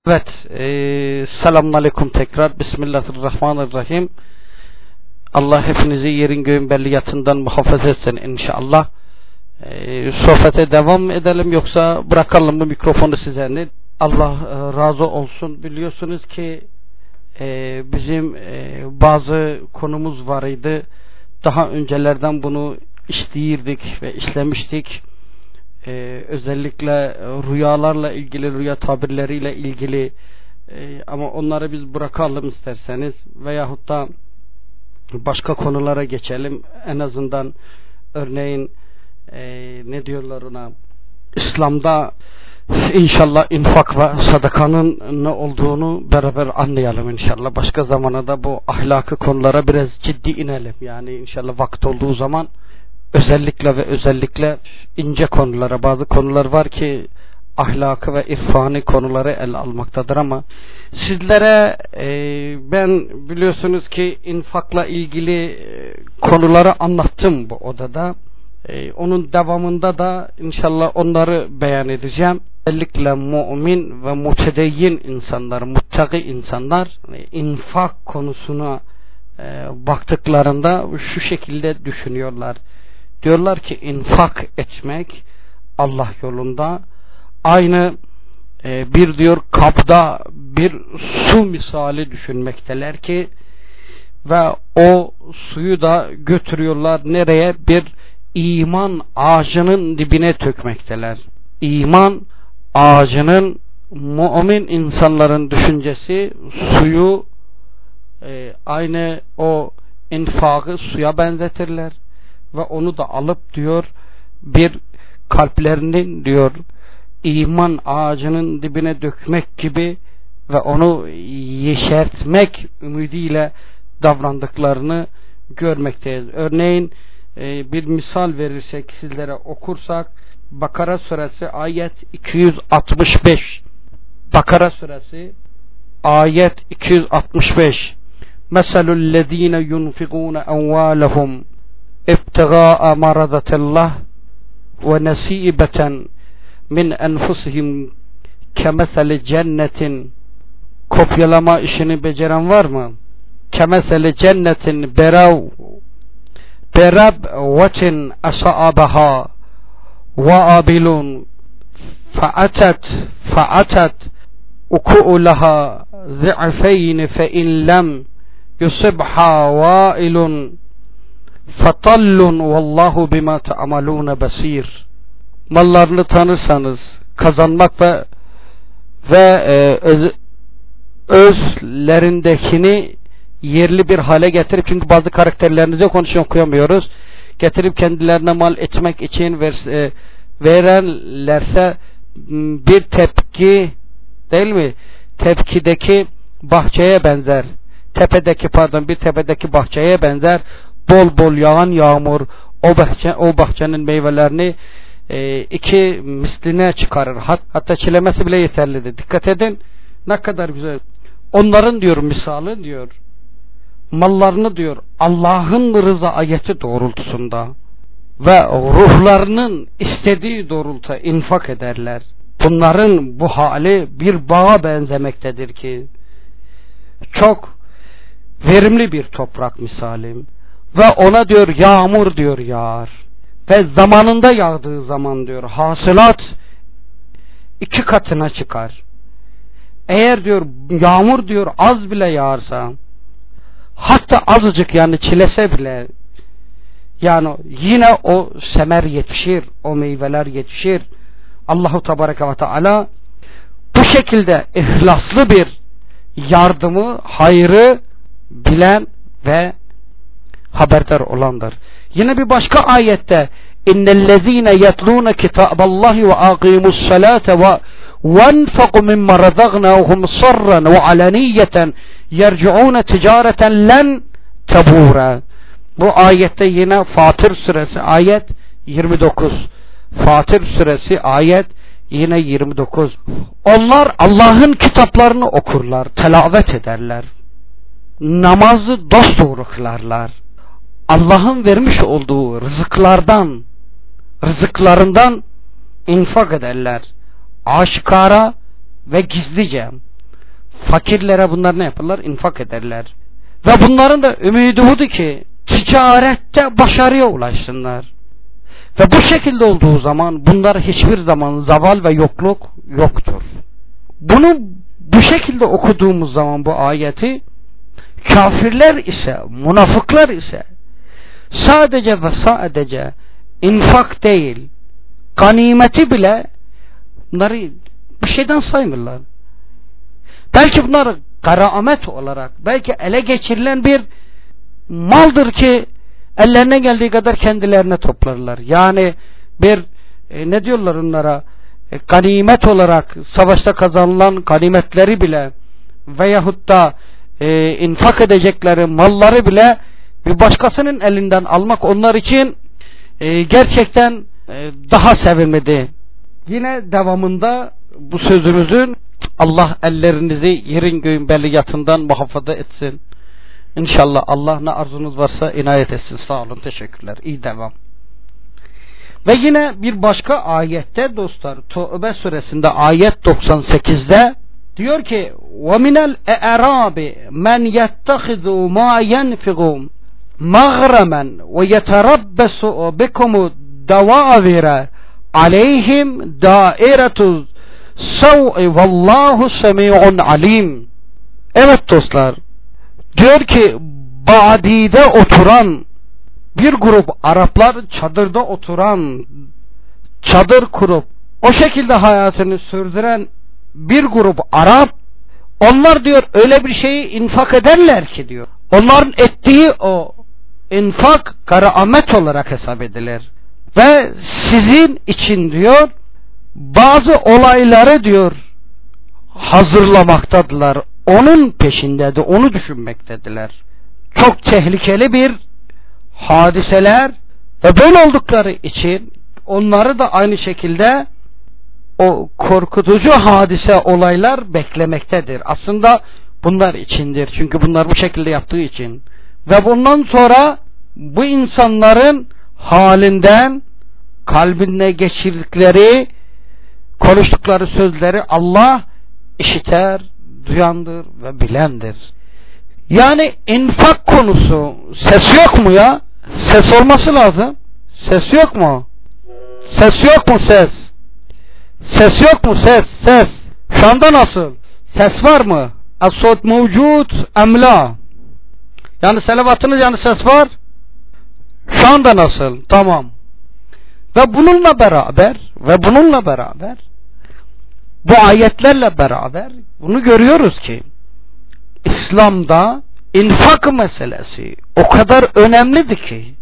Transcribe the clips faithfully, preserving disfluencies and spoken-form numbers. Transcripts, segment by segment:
Evet, e, selamun aleyküm tekrar. Bismillahirrahmanirrahim. Allah hepinizi yerin göğün belliyatından muhafaza etsin inşallah. E, sohbete devam edelim yoksa bırakalım mı mikrofonu size? Allah e, razı olsun. Biliyorsunuz ki e, bizim e, bazı konumuz var idi. Daha öncelerden bunu işleyirdik ve işlemiştik. Ee, özellikle rüyalarla ilgili, rüya tabirleriyle ilgili ee, ama onları biz bırakalım isterseniz veyahut da başka konulara geçelim. En azından örneğin ee, ne diyorlar ona, İslam'da inşallah infak ve sadakanın ne olduğunu beraber anlayalım inşallah. Başka zamana da bu ahlakı konulara biraz ciddi inelim. Yani inşallah vakit olduğu zaman özellikle ve özellikle ince konulara, bazı konular var ki ahlakı ve irfani konuları ele almaktadır ama sizlere e, ben biliyorsunuz ki infakla ilgili e, konuları anlattım bu odada. E, onun devamında da inşallah onları beyan edeceğim. Özellikle mümin ve mutedeyyin insanlar, muttaki insanlar e, infak konusuna e, baktıklarında şu şekilde düşünüyorlar. Diyorlar ki infak etmek Allah yolunda aynı e, bir diyor kapta bir su misali düşünmekteler ki ve o suyu da götürüyorlar nereye? Bir iman ağacının dibine tökmekteler. İman ağacının, mümin insanların düşüncesi suyu e, aynı o infakı suya benzetirler. Ve onu da alıp diyor bir kalplerinin diyor iman ağacının dibine dökmek gibi ve onu yeşertmek ümidiyle davrandıklarını görmekteyiz. Örneğin e, bir misal verirsek sizlere okursak Bakara suresi ayet iki yüz altmış beş. Bakara suresi ayet iki yüz altmış beş. Meselullezine yunfikune envalehum ابتغاء مرضة الله ونسيبة من أنفسهم كمثل جنة kopyalama işini beceren var mı? Kemeseli cennetin berav berabvetin asaabaha ve abilun faatat faatat uku'ulaha zi'feyn fe in lem yusibha vailun fatallun vallahu bima ta'malun basir. Mallarını tanırsanız kazanmak ve ve e, öz, özlerindekini yerli bir hale getirip, çünkü bazı karakterlerinize konuşuyor okuyamıyoruz, getirip kendilerine mal etmek için ver, e, verenlerse bir tepki değil mi? Tepkideki bahçeye benzer. Tepedeki pardon bir tepedeki bahçeye benzer. Bol bol yağan yağmur o bahçe o bahçenin meyvelerini e, iki misline çıkarır. Hat, hatta çilemesi bile yeterlidir. Dikkat edin ne kadar güzel. Onların diyor misali diyor mallarını diyor Allah'ın rıza ayeti doğrultusunda ve ruhlarının istediği doğrultuda infak ederler. Bunların bu hali bir bağa benzemektedir ki çok verimli bir toprak misalim. Ve ona diyor yağmur diyor yağar. Ve zamanında yağdığı zaman diyor hasılat iki katına çıkar. Eğer diyor yağmur diyor az bile yağarsa, hatta azıcık yani çilese bile, yani yine o semer yetişir, o meyveler yetişir. Allahu Tebareke ve Teala bu şekilde ihlaslı bir yardımı, hayrı bilen ve haberdar olandır. Yine bir başka ayette innellezine yetlûne kitâballahi ve aqîmussalâte ve venfaqu mimma razaqnâhum sarran ve alaniyeten yerciûne ticareten len tebûra. Bu ayette yine Fatır suresi ayet yirmi dokuz. Fatır suresi ayet yine yirmi dokuz. Onlar Allah'ın kitaplarını okurlar, telavet ederler. Namazı dosdoğru kılarlar. Allah'ın vermiş olduğu rızıklardan, rızıklarından infak ederler. Aşikara ve gizlice. fakirlere bunlar ne yaparlar? İnfak ederler. Ve bunların da ümidi budur ki ticarette başarıya ulaşsınlar. Ve bu şekilde olduğu zaman bunlar hiçbir zaman zaval ve yokluk yoktur. Bunu bu şekilde okuduğumuz zaman bu ayeti, kafirler ise, münafıklar ise sadece ve sadece infak değil, ganimeti bile bunları bir şeyden saymırlar. Belki bunlar karamet olarak, belki ele geçirilen bir maldır ki ellerine geldiği kadar kendilerine toplarlar. Yani bir e, ne diyorlar onlara, e, ganimet olarak savaşta kazanılan ganimetleri bile veyahut da e, infak edecekleri malları bile bir başkasının elinden almak onlar için e, gerçekten e, daha sevimlidir. Yine devamında bu sözümüzün Allah ellerinizi yerin göğün belliyatından muhafaza etsin. İnşallah Allah ne arzunuz varsa inayet etsin. Sağ olun, teşekkürler. İyi devam. Ve yine bir başka ayette dostlar, Tevbe suresinde ayet doksan sekizde diyor ki: وَمِنَ الْاَعْرَابِ مَنْ يَتَّخِذُ مَا يَنْفِقُ مَغْرَمًا وَيَتَرَبَّسُ بِكُمُ دَوَاوِرَ عَلَيْهِمْ دَائِرَةُ السَّوْءِ وَاللّٰهُ سَمِيعٌ عَلِيمٌ. Evet dostlar, diyor ki Badi'de oturan bir grup Araplar, çadırda oturan, çadır kurup o şekilde hayatını sürdüren bir grup Arap, onlar diyor öyle bir şeyi infak ederler ki diyor, onların ettiği o infak karamet olarak hesap edilir. Ve sizin için diyor bazı olayları diyor hazırlamaktadırlar. Onun peşindedir, onu düşünmektediler. Çok tehlikeli bir hadiseler ve böyle oldukları için onları da aynı şekilde o korkutucu hadise olaylar beklemektedir. Aslında bunlar içindir. Çünkü bunlar bu şekilde yaptığı için. Ve bundan sonra bu insanların halinden, kalbine geçirdikleri, konuştukları sözleri Allah işiter, duyandır ve bilendir. Yani infak konusu, ses yok mu ya? Ses olması lazım. Ses yok mu? Ses yok mu ses? Ses yok mu ses? Ses. Şu anda nasıl? Ses var mı? Es-sut mevcut emla. Yani selavatınız, yani ses var. Şu anda nasıl? Tamam. Ve bununla beraber ve bununla beraber bu ayetlerle beraber bunu görüyoruz ki İslam'da infak meselesi o kadar önemlidir ki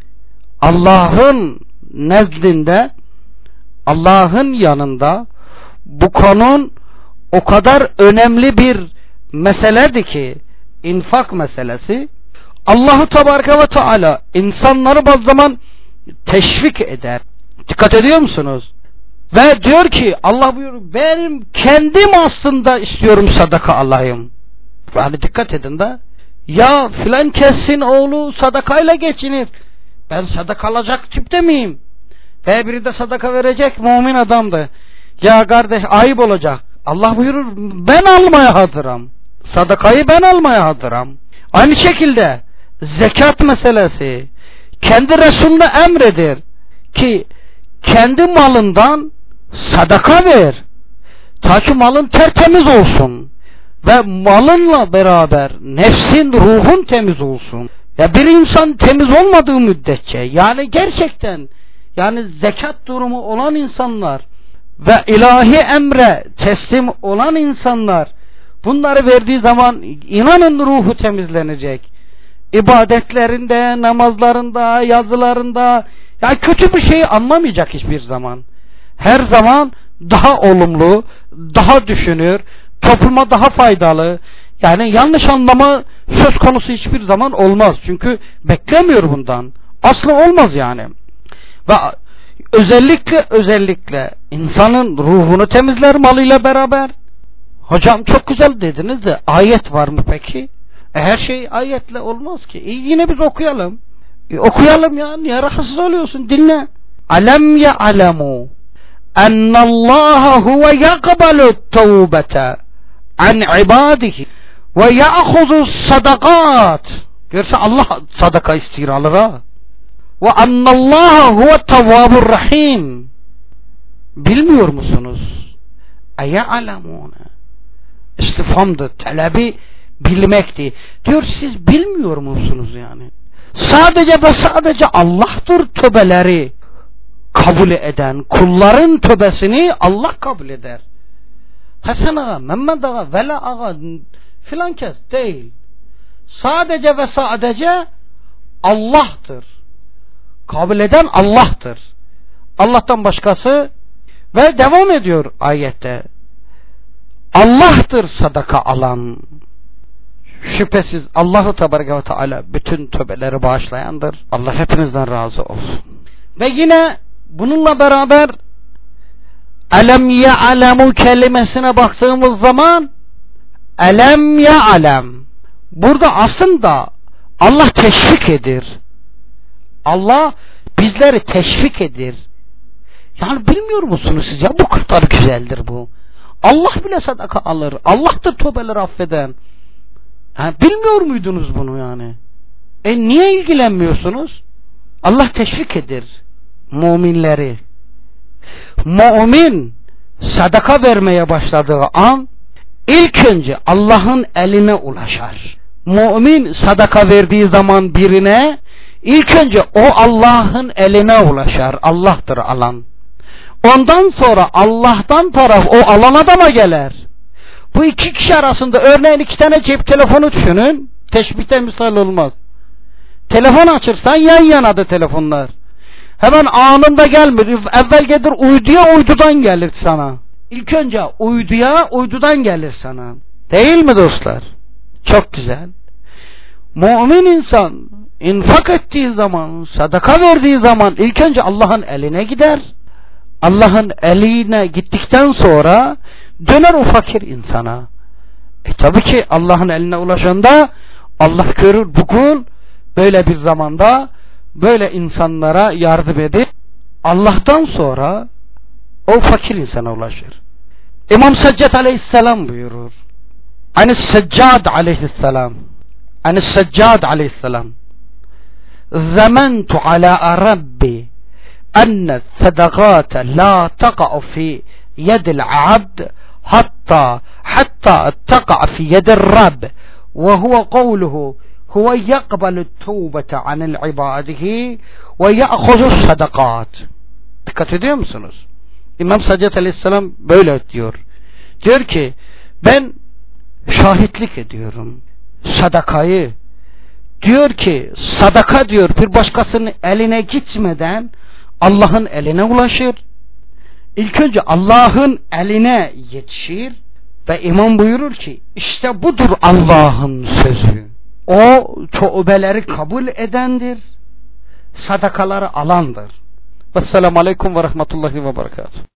Allah'ın nezdinde, Allah'ın yanında bu konun o kadar önemli bir meseledir ki infak meselesi. Allah-u Tebareke ve Teala insanları bazı zaman teşvik eder. Dikkat ediyor musunuz? Ve diyor ki Allah buyuruyor, benim kendim aslında istiyorum sadaka alayım. Yani dikkat edin de, ya filan kessin oğlu sadakayla geçinir, ben sadaka alacak tipte miyim? Ve biri de sadaka verecek mümin adamdı. Ya kardeş ayıp olacak. Allah buyurur, ben almaya hazırım. Sadakayı ben almaya hazırım. Aynı şekilde zekat meselesi kendi Resulüne emredir ki kendi malından sadaka ver. Ta ki malın tertemiz olsun. Ve malınla beraber nefsin, ruhun temiz olsun. Ya bir insan temiz olmadığı müddetçe, yani gerçekten yani zekat durumu olan insanlar ve ilahi emre teslim olan insanlar bunları verdiği zaman inanın ruhu temizlenecek. İbadetlerinde, namazlarında, yazılarında ya kötü bir şeyi anlamayacak hiçbir zaman. Her zaman daha olumlu, daha düşünür, topluma daha faydalı. Yani yanlış anlama söz konusu hiçbir zaman olmaz. Çünkü beklemiyor bundan. Aslı olmaz yani. Ve özellikle özellikle insanın ruhunu temizler malıyla beraber. Hocam çok güzel dediniz de ayet var mı peki? E her şey ayetle olmaz ki. E yine biz okuyalım. E okuyalım ya. Niye rahatsız oluyorsun? Dinle. Alem ya'lemu ennallaha huve yakbalu tevbete an ibadihi ve ya'khudhu sadakat. Görse Allah sadaka istiyor alır ha. Ve annallaha huve tevvabur rahim. Bilmiyor musunuz? Eye'alemune. İstifhamdır, talebi bilmekti. Diyor siz bilmiyor musunuz yani? Sadece ve sadece Allah'tır tövbeleri kabul eden. Kulların tövbesini Allah kabul eder. Hasan ağa, Mehmet ağa, Vela ağa filan kes değil. Sadece ve sadece Allah'tır. Kabul eden Allah'tır. Allah'tan başkası ve devam ediyor ayette. Allah'tır sadaka alan. Şüphesiz Allahu Tebareke ve Teala bütün tövbeleri bağışlayandır. Allah hepinizden razı olsun. Ve yine bununla beraber elem ya'lemu kelimesine baktığımız zaman elem ya'lem, burada aslında Allah teşvik edir. Allah bizleri teşvik edir. Yani bilmiyor musunuz siz ya, bu kadar güzeldir bu. Allah bile sadaka alır. Allah da tövbeleri affeden. Ha, bilmiyor muydunuz bunu yani? E niye ilgilenmiyorsunuz? Allah teşvik edir müminleri. Mümin sadaka vermeye başladığı an ilk önce Allah'ın eline ulaşar. Mümin sadaka verdiği zaman birine ilk önce o Allah'ın eline ulaşar. Allah'tır alan. Ondan sonra Allah'tan taraf o alan adama gelir. Bu iki kişi arasında örneğin iki tane cep telefonu düşünün. Teşbihte misal olmaz. Telefon açırsan yan yanadır telefonlar. Hemen anında gelmir. Evvel gelir uyduya, uydudan gelir sana. İlk önce uyduya, uydudan gelir sana. Değil mi dostlar? Çok güzel. Mümin insan infak ettiği zaman, sadaka verdiği zaman ilk önce Allah'ın eline gider. Allah'ın eline gittikten sonra döner o fakir insana. E tabii ki Allah'ın eline ulaşanda Allah görür bugün böyle bir zamanda böyle insanlara yardım edip Allah'tan sonra o fakir insana ulaşır. İmam Seccad aleyhisselam buyurur. Anis Seccad aleyhisselam. Anis Seccad aleyhisselam. Zementu ala Rabbi enne sadakate la taqa fi yedil abd hatta hatta taqa fi yedil Rabb ve huve kavluhu huve yakbalu tevbete anil ibadihi ve ya'khuzu sadakat. Dikkat ediyor musunuz? İmam Seccad aleyhisselam böyle diyor. Diyor ki ben şahitlik ediyorum sadakayı. Diyor ki sadaka diyor bir başkasının eline gitmeden Allah'ın eline ulaşır. İlk önce Allah'ın eline yetişir ve imam buyurur ki işte budur Allah'ın sözü. O tövbeleri kabul edendir. Sadakaları alandır. Vesselamu aleyküm ve rahmetullahi ve berekatuhu.